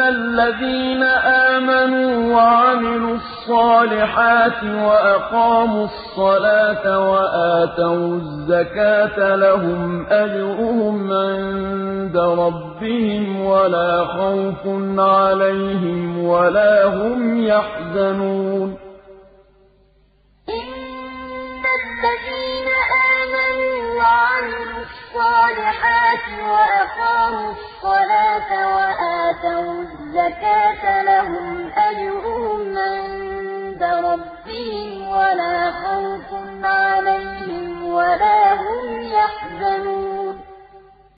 الَّذِينَ آمَنُوا وَعَمِلُوا الصَّالِحَاتِ وَأَقَامُوا الصَّلَاةَ وَآتَوُا الزَّكَاةَ لَهُمْ أَجْرُهُمْ عِندَ رَبِّهِمْ وَلَا خَوْفٌ عَلَيْهِمْ وَلَا هُمْ يَحْزَنُونَ إِنَّ الَّذِينَ آمَنُوا وَعَمِلُوا الصَّالِحَاتِ وَأَقَامُوا الصَّلَاةَ وَآتَوُا الزَّكَاةَ لَهُمْ أَجْرُهُمْ عِندَ رَبِّهِمْ وَلَا خَوْفٌ عَلَيْهِمْ وَلَا هُمْ يَحْزَنُونَ